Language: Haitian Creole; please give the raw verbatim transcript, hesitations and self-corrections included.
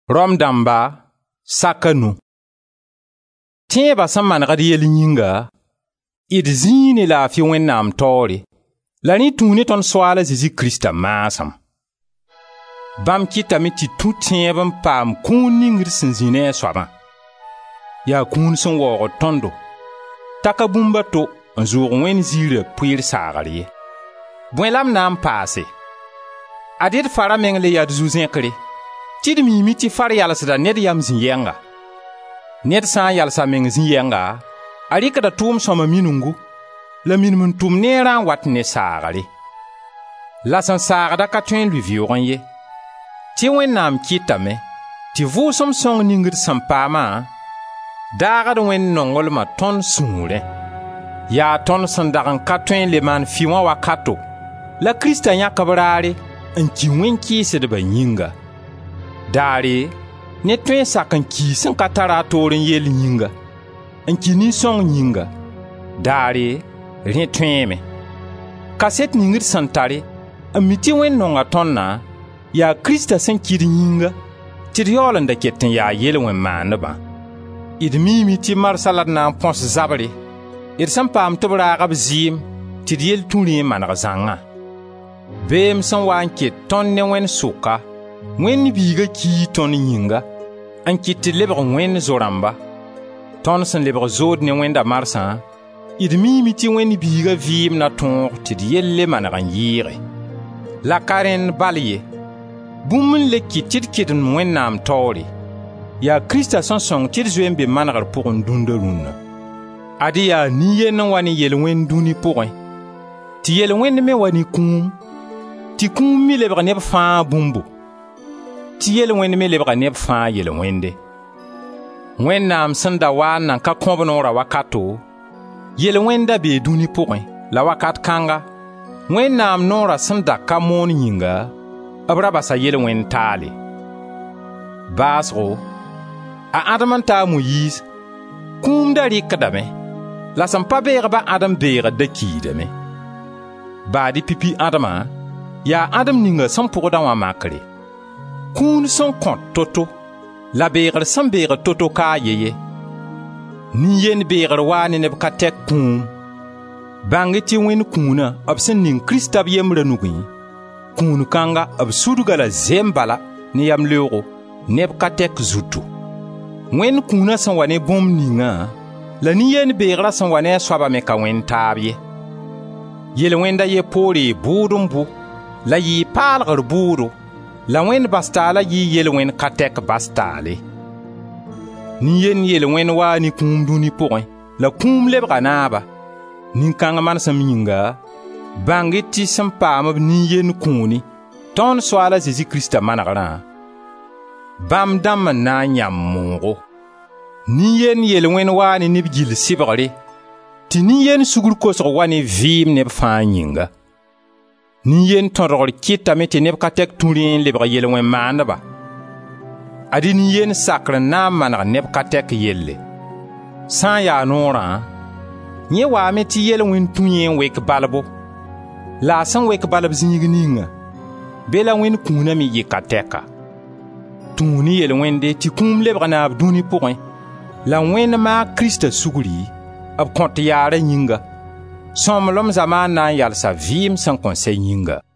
Rom damba sakanu. Tẽeba sẽn manegd yell yĩnga, d zĩig la a fɩ Wẽnnaam taoore, la rẽ tũu ne tõnd Soaal a Zezi Krista maasem. Bãmb kɩtame tɩ tũ tẽeb n paam kũun ningd sẽn zĩ ne a soabã. Yaa kũun sẽn waoogd tõndo, t'a ka bũmb a to n zoog Wẽnd ziirã pʋɩɩr saagr ye. Bõe la m na n paase? A dɩd fara meng le yaa d zu-zẽkre, tɩ d miime tɩ far yalsda ned yam zĩ-yɛnga. Ned sã n yalsa meng zĩ-yɛnga, a rɩkda tʋʋm sõma minungu, la minim n tʋm neerã n wat ne saagre. La sẽn saagda ka tõe n lʋɩ vɩʋʋgẽ ye, tɩ Wẽnnaam kɩtame tɩ Vʋʋsem sõng ningd sẽn paamã daagd Wẽnd nonglmã tõnd sũurẽ. Yaa tõnd sẽn dag n ka tõe n le maan fɩ wã wakato, la Krista yãk b raare n ki wẽn-kɩɩsdbã yĩnga. Daare, ne tõe n sak n ki sẽn ka tar a toor n yell yĩnga, n ki nin-sõng yĩnga. Daare, rẽ tõeeme. Kaset ningd sẽn tare, n mi tɩ Wẽnd nonga tõndã yaa Krista sẽn kɩd yĩnga tɩ d yaool n da ket n yaa yel-wẽn-maandbã. D miime tɩ marsã la d na n põs zabre, d sẽn paam tɩ b raag b zɩɩm tɩ d yell tũ rẽ n maneg zãngã. Beem sẽn waa n ket tõnd ne Wẽnd sʋka, Wẽnd biiga kii tõnd yĩnga, n kɩt tɩ d lebg Wẽnd zo-rãmba. Tõnd sẽn lebg zood ne Wẽnda marsã, d miime tɩ Wẽnd biiga vɩɩm na tõog tɩ d yell le maneg n yɩɩge. La ka rẽnd bal ye, bũmb n le kɩt tɩ d kɩdem Wẽnnaam taoore, yaa Krista sẽn sõng tɩ d zoe n be manegr pʋgẽ dũnna rũnnã. Ad yaa nin-yend n wa ne yel-wẽnd dũni pʋgẽ, tɩ yel-wẽnd me wa ne kũum, tɩ kũum me lebg neb fãa bũmbu, tɩ yel-wẽnd me lebga neb fãa yel-wẽnde. Wẽnnaam sẽn da waa n nan ka kõb noorã wakato, yel-wẽnda bee dũni pʋgẽ, la wakat kãnga, Wẽnnaam noorã sẽn da ka moon yĩnga, b ra basa yel-wẽnd taale. Baasgo, a Adem n taa Moyiis, kũum da rɩkdame, la sẽn pa beegba Adem beegd da kiidame. Baadi pipi Ademã yaa Adem ninga sẽn pʋgda wã makre. Kũun sẽn kõt to-to, la beegr sẽn beegd to-to ka a ye ye. Nin-yend beegr waa ne neb ka tɛk kũum. Bãng tɩ Wẽnd kũunã b sẽn ning Krista b yembrã nugẽ, kũun kãnga b sudga la zem bala ne yam-leoogo neb ka tɛk zutu. Wẽnd kũunã sẽn wa ne bũmb ningã, la nin-yend beegrã sẽn wa ne a soabã me ka wẽnd taab ye. Yel-wẽnda ye poore bʋʋd n bʋ, la yɩɩ paalgr bʋʋdo, la Wẽnd bas-taalã yɩɩ yel-wẽnd ka tɛk bas-taale. Nin-yend yel-wẽnd waa ne kũum dũni pʋgẽ, la kũum lebga naaba. Nin-kãng manesem yĩnga, bãng tɩ sẽn paam b nin-yend kũuni, tõnd Soaal a Zezi Krista manegrã, bãmb dãmb n na n yãmb moogo. Nin-yend yel-wẽnd waa ne neb gill sɩbgre, tɩ nin-yend sugr kosg wa ne vɩɩm neb fãa yĩnga. Nin-yend tõdgr kɩtame tɩ neb ka tɛk tũ rẽ n lebg yel-wẽn-maandba. Ad nin-yend sakr n na n maneg neb ka tɛk yelle. Sã n yaa noorã, yẽ waame tɩ yel-wẽnd tũ yẽ n wek balbo, la a sẽn wek balb zĩig ninga, be la Wẽnd kũunã me yɩ ka tɛka. Tũu ne yel-wẽnde tɩ kũum lebg naab dũni pʋgẽ, la Wẽnd maag Krista sugri, b kõt yaarã yĩnga, sõmblem zamaan na n yalsa vɩɩm sẽn kõn sɛ yĩnga.